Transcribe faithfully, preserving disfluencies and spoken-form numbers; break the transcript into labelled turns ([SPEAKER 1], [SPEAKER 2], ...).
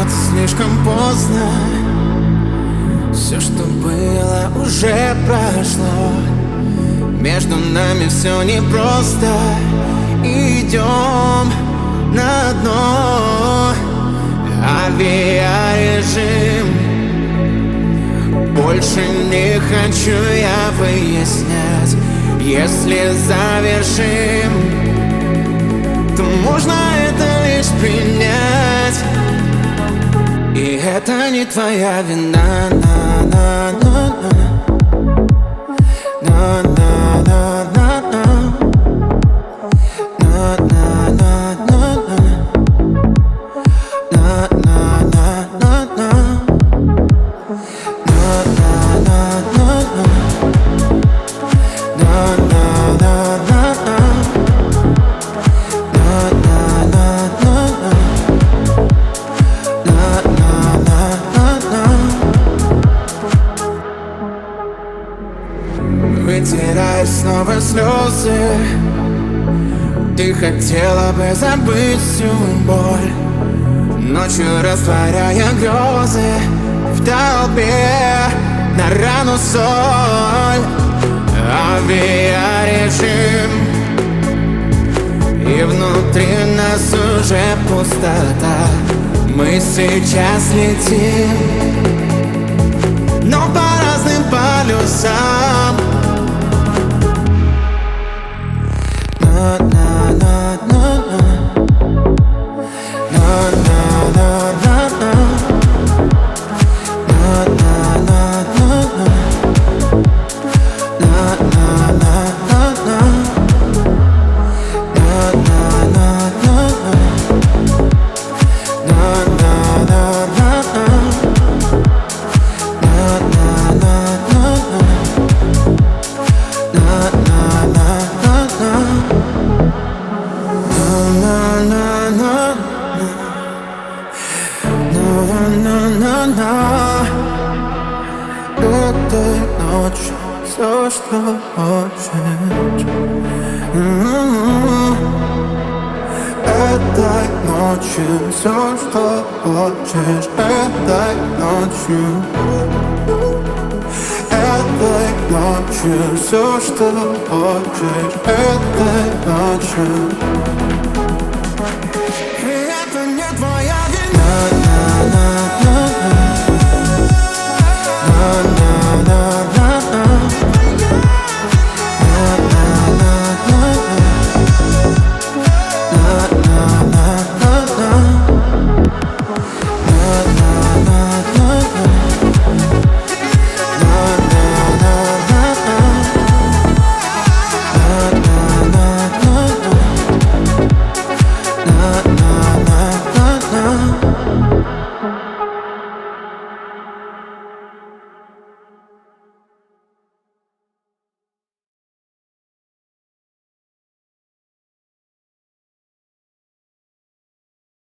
[SPEAKER 1] сдаваться слишком поздно. Все, что было, уже прошло. Между нами все непросто. Идем на дно. Авиарежим. Больше не хочу я выяснять. Если завершим, то можно это лишь принять. И это не твоя вина. На-на-на-на. На-на-на-на-на. Вытирай снова слезы. Ты хотела бы забыть всю боль, ночью растворяя грезы в толпе на рану соль. Авиарежим. И внутри нас уже пустота. Мы сейчас летим, но по разным полюсам. Этой ночью все, что хочешь. Этой ночью все, что хочешь. Этой ночью. Этой ночью все, что хочешь. Этой ночью.